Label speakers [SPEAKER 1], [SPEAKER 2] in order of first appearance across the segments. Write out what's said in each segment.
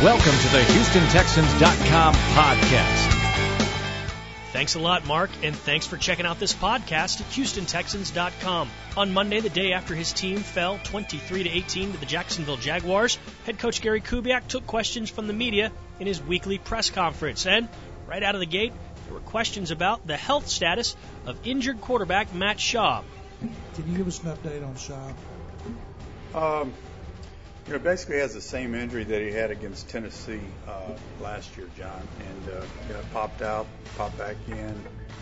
[SPEAKER 1] Welcome to the HoustonTexans.com podcast.
[SPEAKER 2] Thanks a lot, Mark, and thanks for checking out this podcast at HoustonTexans.com. On Monday, the day after his team fell 23-18 to the Jacksonville Jaguars, head coach Gary Kubiak took questions from the media in his weekly press conference. And right out of the gate, there were questions about the health status of injured quarterback Matt Schaub.
[SPEAKER 3] Can you give us an update on Schaub?
[SPEAKER 4] Basically he has the same injury that he had against Tennessee last year, John, and popped back in.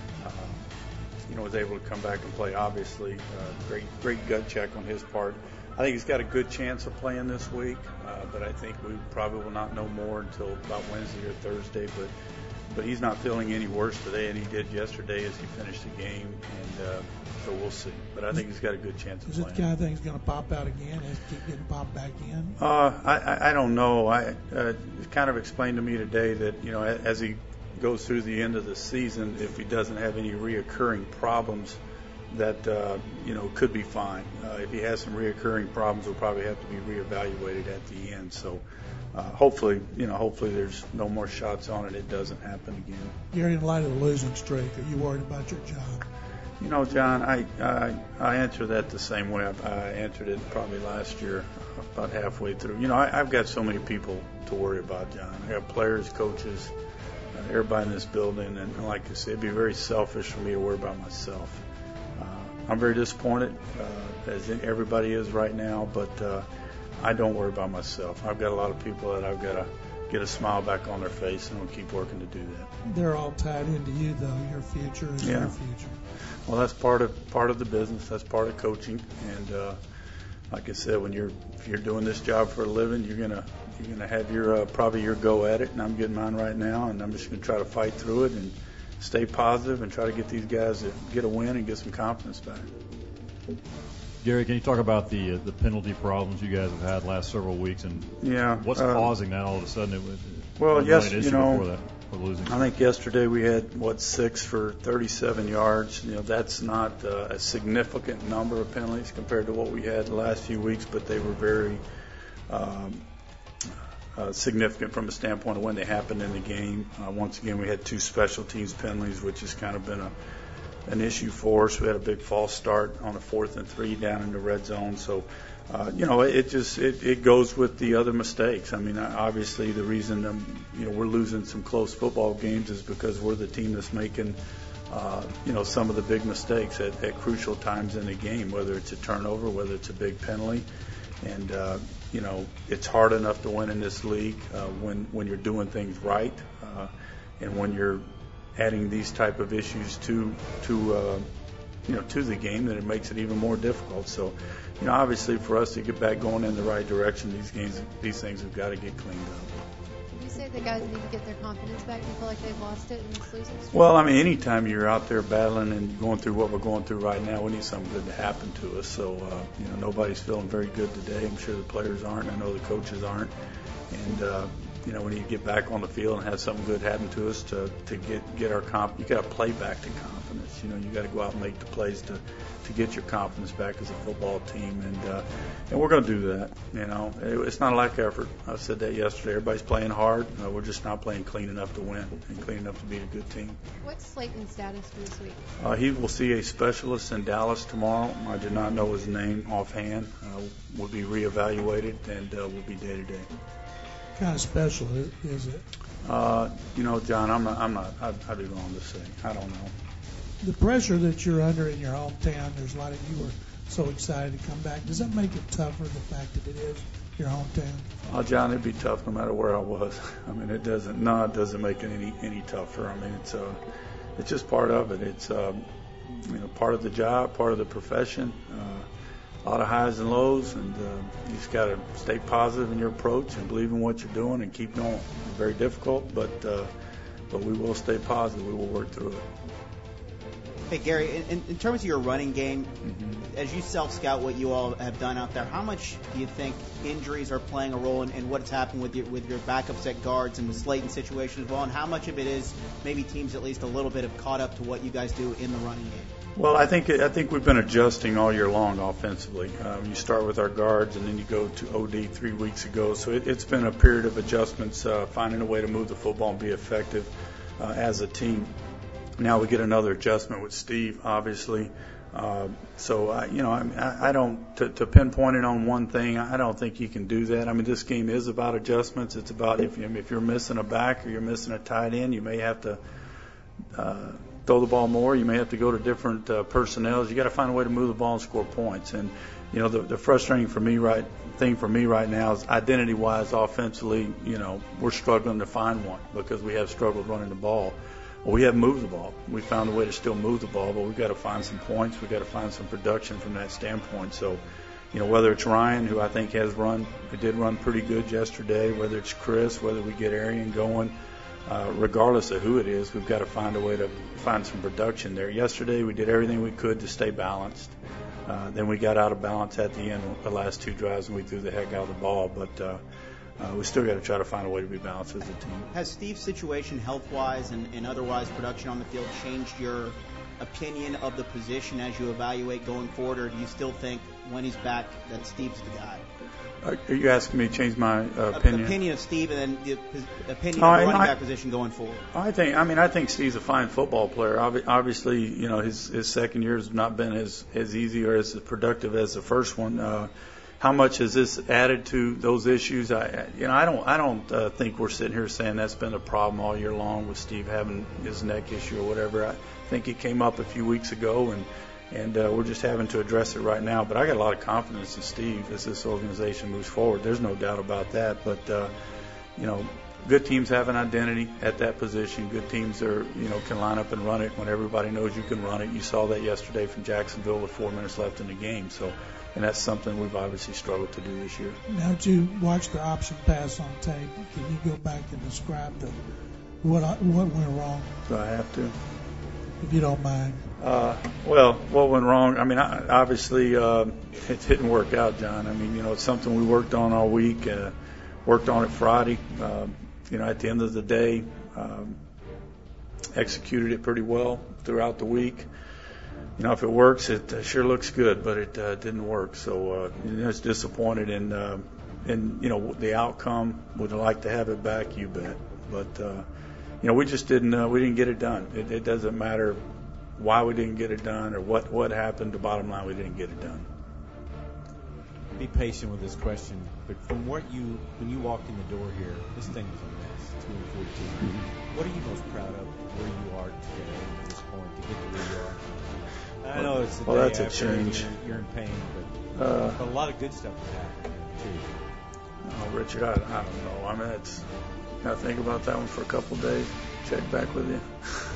[SPEAKER 4] Was able to come back and play. Obviously, great gut check on his part. I think he's got a good chance of playing this week, but I think we probably will not know more until about Wednesday or Thursday. But he's not feeling any worse today than he did yesterday as he finished the game, and so we'll see. But I think he's got a good chance of playing.
[SPEAKER 3] Is it the kind of thing he's going to pop out again and keep getting popped back in?
[SPEAKER 4] I don't know. It kind of explained to me today that, as he goes through the end of the season, if he doesn't have any reoccurring problems, that, could be fine. If he has some reoccurring problems, he'll probably have to be reevaluated at the end. So hopefully there's no more shots on it. It doesn't happen again.
[SPEAKER 3] Gary, in light of the losing streak, are you worried about your job?
[SPEAKER 4] John, I answer that the same way I answered it probably last year, about halfway through. I've got so many people to worry about, John. I got players, coaches, everybody in this building, and like I said, it'd be very selfish for me to worry about myself. I'm very disappointed, as everybody is right now, but I don't worry about myself. I've got a lot of people that I've got to get a smile back on their face, and I'll keep working to do that.
[SPEAKER 3] They're all tied into you, though. Your future is their future.
[SPEAKER 4] Well, that's part of the business. That's part of coaching, and like I said, if you're doing this job for a living, you're gonna have your probably your go at it, and I'm getting mine right now, and I'm just gonna try to fight through it and stay positive and try to get these guys to get a win and get some confidence back.
[SPEAKER 5] Gary, can you talk about the penalty problems you guys have had last several weeks, and what's causing that all of a sudden?
[SPEAKER 4] I think yesterday we had 6 for 37 yards. That's not a significant number of penalties compared to what we had the last few weeks, but they were very significant from a standpoint of when they happened in the game. Once again, we had 2 special teams penalties, which has kind of been an issue for us. We had a big false start on a 4th and 3 down in the red zone. So, it goes with the other mistakes. I mean, obviously the reason we're losing some close football games is because we're the team that's making some of the big mistakes at crucial times in the game, whether it's a turnover, whether it's a big penalty. And it's hard enough to win in this league when you're doing things right, and when you're adding these type of issues to the game, then it makes it even more difficult. So, obviously for us to get back going in the right direction, these things have got to get cleaned up.
[SPEAKER 6] Did you say the guys need to get their confidence back? Do you feel like they've lost it in this losing streak?
[SPEAKER 4] Well, I mean, anytime you're out there battling and going through what we're going through right now, we need something good to happen to us. So, nobody's feeling very good today. I'm sure the players aren't. I know the coaches aren't. And, we need to get back on the field and have something good happen to us to get our confidence. You got to play back to confidence. You got to go out and make the plays to get your confidence back as a football team, and we're going to do that. It's not a lack of effort. I said that yesterday. Everybody's playing hard. We're just not playing clean enough to win and clean enough to be a good team.
[SPEAKER 6] What's Slayton's status for this week?
[SPEAKER 4] He will see a specialist in Dallas tomorrow. I do not know his name offhand. Will be reevaluated and will be day to day.
[SPEAKER 3] What kind of special is it?
[SPEAKER 4] John, I'm not. I'd be wrong to say. I don't know.
[SPEAKER 3] The pressure that you're under in your hometown, there's a lot of you were so excited to come back. Does that make it tougher, the fact that it is your hometown?
[SPEAKER 4] John, it'd be tough no matter where I was. I mean, it doesn't make it any tougher. I mean, it's just part of it. It's part of the job, part of the profession. A lot of highs and lows, and you just got to stay positive in your approach and believe in what you're doing and keep going. It's very difficult, but we will stay positive. We will work through it.
[SPEAKER 7] Hey, Gary, in terms of your running game, as you self-scout what you all have done out there, how much do you think injuries are playing a role in what's happened with your backups at guards and the Slayton situation as well, and how much of it is maybe teams at least a little bit have caught up to what you guys do in the running game?
[SPEAKER 4] Well, I think we've been adjusting all year long offensively. You start with our guards, and then you go to OD 3 weeks ago. So it's been a period of adjustments, finding a way to move the football and be effective as a team. Now we get another adjustment with Steve, obviously. So I don't to pinpoint it on one thing. I don't think you can do that. I mean, this game is about adjustments. It's about if you're missing a back or you're missing a tight end, you may have to throw the ball more. You may have to go to different personnel. You got to find a way to move the ball and score points. And the frustrating thing for me right now is identity-wise, offensively, we're struggling to find one because we have struggled running the ball. Well, we have moved the ball. We found a way to still move the ball, but we've got to find some points. We've got to find some production from that standpoint. So, whether it's Ryan, who I think did run pretty good yesterday, whether it's Chris, whether we get Arian going, regardless of who it is, we've got to find a way to find some production there. Yesterday, we did everything we could to stay balanced. Then we got out of balance at the end of the last 2 drives, and we threw the heck out of the ball. But we still got to try to find a way to be balanced as a team.
[SPEAKER 7] Has Steve's situation health-wise and otherwise production on the field changed your opinion of the position as you evaluate going forward, or do you still think when he's back that Steve's the guy?
[SPEAKER 4] Are you asking me to change my opinion?
[SPEAKER 7] Opinion of Steve and then the opinion of the running back position going forward.
[SPEAKER 4] I think Steve's a fine football player. Obviously, his second year has not been as easy or as productive as the first one. How much has this added to those issues? I don't think we're sitting here saying that's been a problem all year long with Steve having his neck issue or whatever. I think it came up a few weeks ago, and we're just having to address it right now. But I got a lot of confidence in Steve as this organization moves forward. There's no doubt about that. But good teams have an identity at that position. Good teams can line up and run it when everybody knows you can run it. You saw that yesterday from Jacksonville with 4 minutes left in the game. And that's something we've obviously struggled to do this year.
[SPEAKER 3] Now that you watched the option pass on tape, can you go back and describe what went wrong?
[SPEAKER 4] Do I have to?
[SPEAKER 3] If you don't mind.
[SPEAKER 4] Well, what went wrong? I mean, obviously it didn't work out, John. I mean, it's something we worked on all week, worked on it Friday. At the end of the day, executed it pretty well throughout the week. If it works, it sure looks good, but it didn't work. So it's disappointed in the outcome. Would have liked to have it back, you bet. But we just didn't get it done. It doesn't matter why we didn't get it done or what happened. The bottom line, we didn't get it done.
[SPEAKER 8] Be patient with this question, but from when you walked in the door here, this thing was a mess. 2-14. What are you most proud of where you are today at this point to get to where you are? I know it's the day
[SPEAKER 4] that's a
[SPEAKER 8] after
[SPEAKER 4] change.
[SPEAKER 8] You're in pain, but a lot of good stuff has happened too.
[SPEAKER 4] Oh, Richard, I don't know. I mean, I think about that one for a couple of days. Check back with you.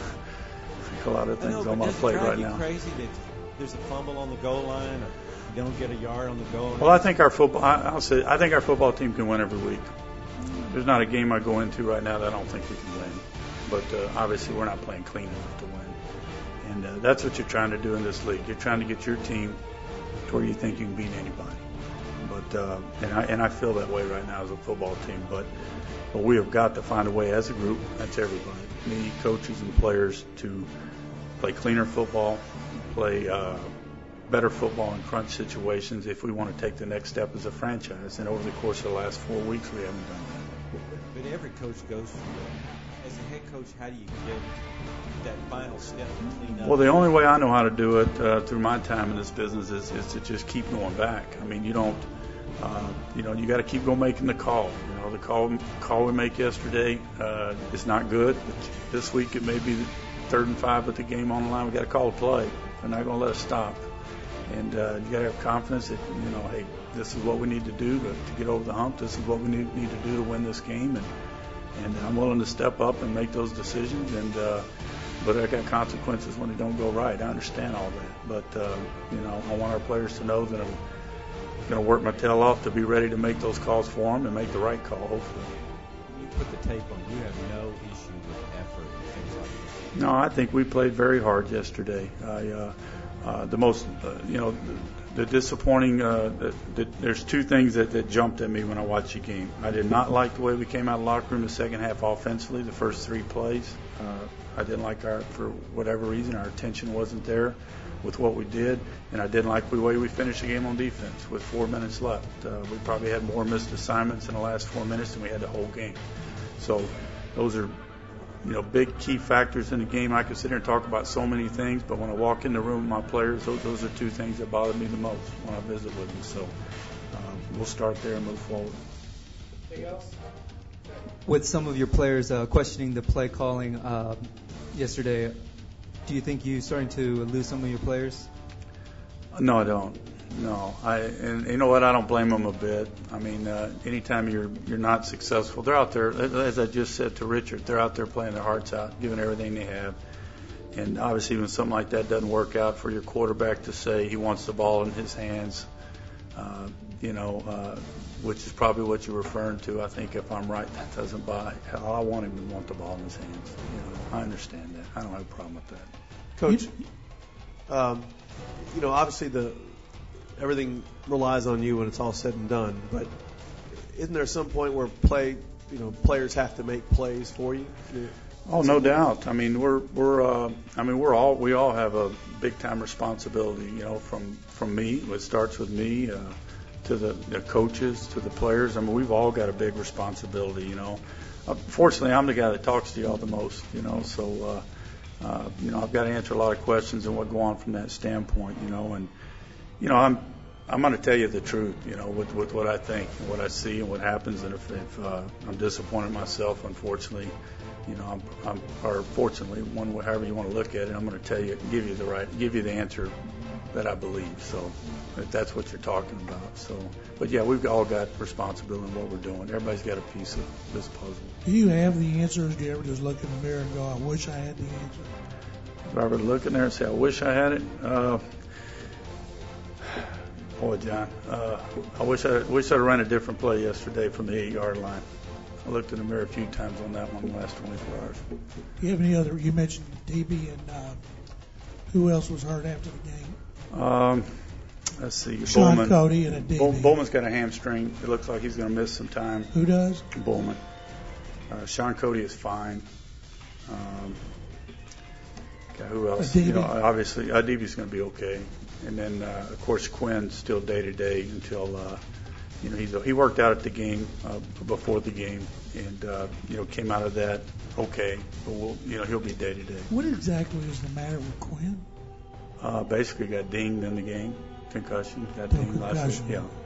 [SPEAKER 4] I think a lot of things on my plate right now.
[SPEAKER 8] Crazy that there's a fumble on the goal line, or you don't get a yard on the goal line.
[SPEAKER 4] Well, I think our football team can win every week. There's not a game I go into right now that I don't think we can win. But obviously, we're not playing clean enough to win. And that's what you're trying to do in this league. You're trying to get your team to where you think you can beat anybody. But and I feel that way right now as a football team. But we have got to find a way as a group. That's everybody, me, coaches, and players, to play cleaner football, play better football in crunch situations if we want to take the next step as a franchise. And over the course of the last 4 weeks, we haven't done that.
[SPEAKER 8] But every coach goes through that. As a head coach, how do you get that final step to clean up?
[SPEAKER 4] Well, the only way I know how to do it through my time in this business is to just keep going back. I mean, you don't, you got to keep going making the call. The call we make yesterday is not good. This week it may be the 3rd and 5 with the game on the line. We got to call a play. They're not going to let us stop. And you got to have confidence that hey, this is what we need to do to get over the hump. This is what we need to do to win this game. And I'm willing to step up and make those decisions. But I got consequences when they don't go right. I understand all that. But I want our players to know that I'm going to work my tail off to be ready to make those calls for them and make the right call, hopefully.
[SPEAKER 8] You put the tape on. You have no issue with effort and things like that.
[SPEAKER 4] No, I think we played very hard yesterday. The most, the disappointing, there's 2 things that jumped at me when I watched the game. I did not like the way we came out of the locker room the second half offensively, the first 3 plays. I didn't like for whatever reason, our attention wasn't there with what we did, and I didn't like the way we finished the game on defense with 4 minutes left. We probably had more missed assignments in the last 4 minutes than we had the whole game. So those are, big key factors in the game. I could sit here and talk about so many things, but when I walk in the room with my players, those are two things that bother me the most when I visit with them. So we'll start there and move forward.
[SPEAKER 9] Anything else? With some of your players questioning the play calling yesterday, do you think you're starting to lose some of your players?
[SPEAKER 4] No, I don't. No, and you know what? I don't blame them a bit. I mean, anytime you're not successful, they're out there. As I just said to Richard, they're out there playing their hearts out, giving everything they have. And obviously, when something like that doesn't work out for your quarterback to say he wants the ball in his hands, which is probably what you're referring to. I think if I'm right, that doesn't buy. Hell, I want him to want the ball in his hands. I understand that. I don't have a problem with that.
[SPEAKER 10] Coach, obviously everything relies on you when it's all said and done. But isn't there some point where players have to make plays for you?
[SPEAKER 4] Oh, no doubt. I mean, we all have a big time responsibility. From me, it starts with me to the coaches, to the players. I mean, we've all got a big responsibility. Fortunately, I'm the guy that talks to y'all the most. So I've got to answer a lot of questions and what go on from that standpoint. I'm going to tell you the truth, with what I think and what I see and what happens. And if I'm disappointed myself, unfortunately, or fortunately, however you want to look at it, I'm going to tell you, give you the answer that I believe. So if that's what you're talking about. So, but yeah, we've all got responsibility in what we're doing. Everybody's got a piece of this puzzle.
[SPEAKER 3] Do you have the answers? Do you ever just look in the mirror and go, I wish I had the answer?
[SPEAKER 4] If I ever look in there and say, I wish I had it, boy, John, I wish I'd run a different play yesterday from the 8-yard line. I looked in the mirror a few times on that one in the last 24 hours.
[SPEAKER 3] Do you have any other? You mentioned DB, and who else was hurt after the game?
[SPEAKER 4] Let's see.
[SPEAKER 3] Sean
[SPEAKER 4] Bowman.
[SPEAKER 3] Cody and a DB.
[SPEAKER 4] Bowman's got a hamstring. It looks like he's going to miss some time.
[SPEAKER 3] Who does?
[SPEAKER 4] Bowman. Sean Cody is fine. Who else? Obviously, DB's going to be okay. And then, of course, Quinn's still day-to-day until, he worked out at the game, before the game, and, came out of that okay. But, he'll be day-to-day.
[SPEAKER 3] What exactly is the matter with Quinn?
[SPEAKER 4] Basically got dinged in the game. Concussion. Got dinged last week. Yeah.